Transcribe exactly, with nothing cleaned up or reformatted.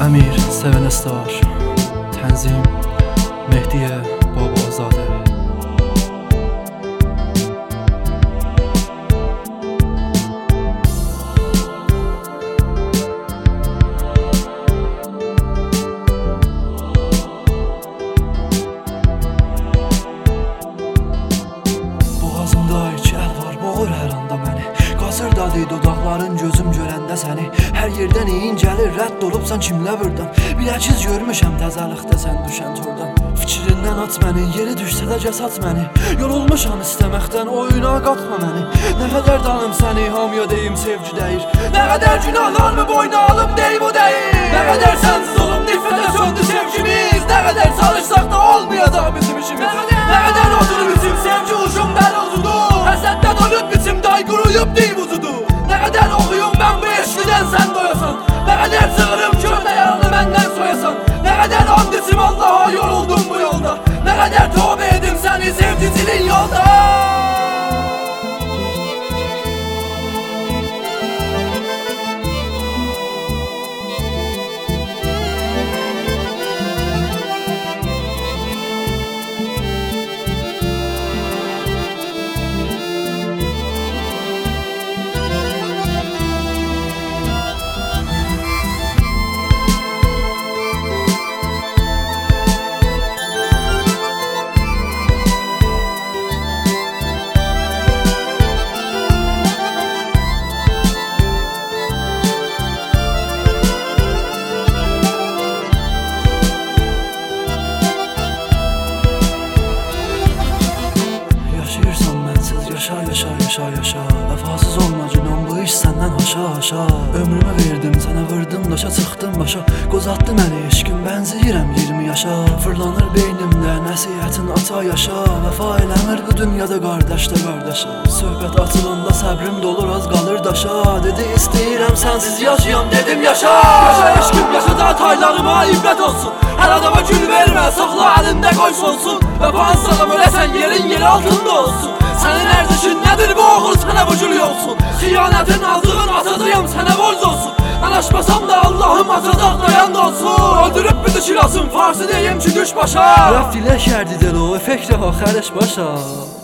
Əmir Sevənəstar, Tənzim Mehdiyə Babazadə. Boğazımda iki əl var, boğur hər anda məni. Qasırdadır dodaqların gözüm görəndə səni. Hər yerdən iyin gəlir, rədd olubsan kimlə burdan. Biləkiz görmüşəm təzəlikdə sən düşən tordan. Fikrindən at məni, yeri düşsə də gəs at məni. Yorulmuşam istəməkdən, oyuna qatma məni. Nə qədər danım səni, hamıya deyim sevgi dəyir. Nə qədər günahlarımı boyna alım, deyim o deyir. Nə qədər sənsiz olum, nifrətə söndü sevgimiz. Nə qədər çalışsaq da olmayacaq bizim işimiz. Nə qədər odur bizim sevgi uşum bəl ozudu. Həsəddən ölüb bizim day quruyub deyim uzudu. Nə qədər oxuyum mən bu eşkidən sən doyasan. Nə qədər sığırım kördə yanını məndən soyasan. Nə qədər and içim Allaha yoruldum bu yolda. Nə qədər tövbə edim səni sevdicilin yolda. Yaşa, yaşa, yaşa, yaşa. Vəfasız olma günah, bu iş səndən haşa, haşa. Ömrümü verdim, sənə vırdım daşa, çıxdım başa. Qozatdı məni eşqim, bənzəyirəm iyirmi yaşa. Fırlanır beynimdə nəsihətin ata yaşa. Vəfa eləmir bu dünyada qardaş da qardaşa. Söhbət açılanda səbrim dolur, az qalır daşa. Dedi istəyirəm sənsiz yaşayam, dedim yaşa. Yaşa eşqim, yaşa da taylarıma ibrət olsun. Hər adama gül vermə, saxla əlində qoy solsun. Vəfanı salam öləsən, yerin yeri altında olsun. Sənin ərzişin nədir bu oğul, sənə bu gül yolsun. Xiyanətin aldığın atacağım, sənə borc olsun. Mən aşmasam da Allahım acacaq dayan da olsun. Öldürüb bir düşürasın, farsı deyim ki düş başa. Rəft ilə şərdi delo, efekt rəha xərəş başa.